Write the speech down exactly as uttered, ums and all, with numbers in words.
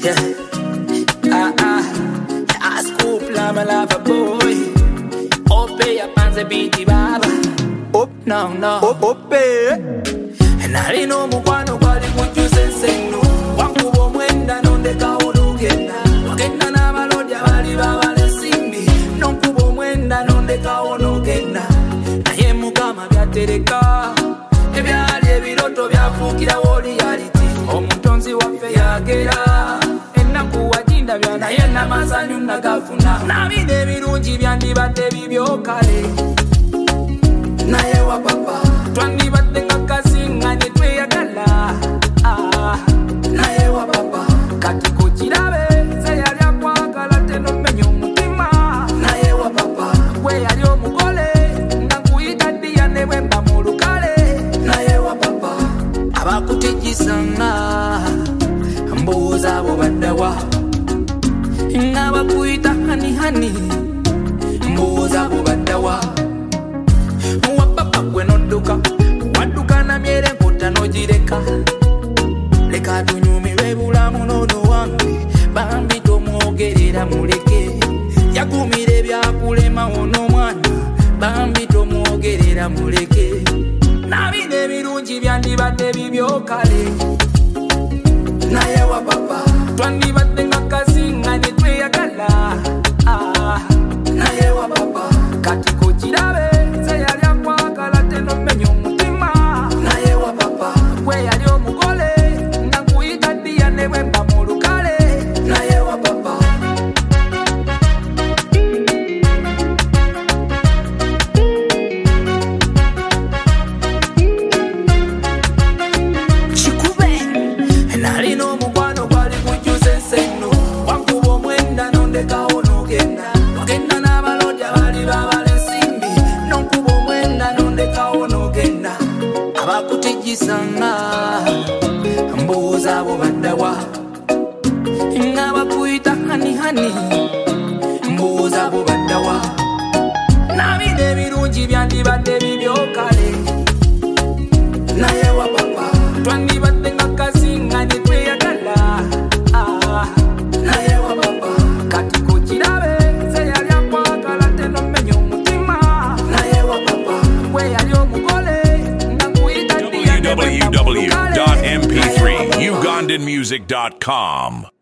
yeah. Ah ah, I scoop la me lava boy. Ope ya panze biti baba. Op no no. Op ope. And I didn't know mukwano kwali kujuze senu. Wangubo mwenda nonde kaulugenda. Wakenda na malodia wali bawale simbi. Nonkubo mwenda nonde kaulugenda. Naye mukama byatereka. Ebyali ebiroto byafukira woli yaliti. Omutonzi waffe yagera. Enaku wajinda byana yena masanyu nagafuna. Nabide birungi byandibadde bibyokale. Naye wa papa twandibadde nga kasinga ne tweyagala. Ah, naye wa papa kati kukirabe se yali akwagala tenomenya omutima. Naye wa papa gwe yali omugole nga nkuyita ddiya ne bwe mba mu lukale. Naye wa papa abakutigisanga mbuuza abo baddawa nga bakuyita hani hani mbuuza abo baddawa. Wapapa gwe nodduka wadduka na myere nkutta n'ogireka. Leka tunyumirwe bulamu n'ono wange bambi tomwogerera muleke. Yagumira ebyakulema ono mwana bambi tomwogerera muleke. Nabino ebirungi byandibadde bibyokale. Naye wa papa twandibadde nga kasinga ne tweyagala. Ah, naye wa papa kati kukirabe se yali akwagala tenomenya omutima. Naye wa papa gwe yali omugole nga nkuyita ddiya ne bwe mba mu lukale. Naye wa papa kikube nalina omukwano gwali gujjuze senu. Wankuba omwenda nondekawo n'ogenda. Wagenda n'abalodya bali babala ensimbi. Nonkuba omwenda nondekawo n'ogenda. Abakutigisanga mbuuza abo baddawa nga bakuyita hani hani mbuuza abo baddawa. Nabino ebirungi byandibadde bibyokale. Naye wa papa twandibadde nga kasinga ne tweyagala. Ah, naye wa papa kati kukirabe se yali akwagala tenomenya omutima. Naye wa papa gwe yali omugole nga nkuyita ddiya ne bwe mba mu w w w lukale. dot m p three Naye wa papa ugandan music dot com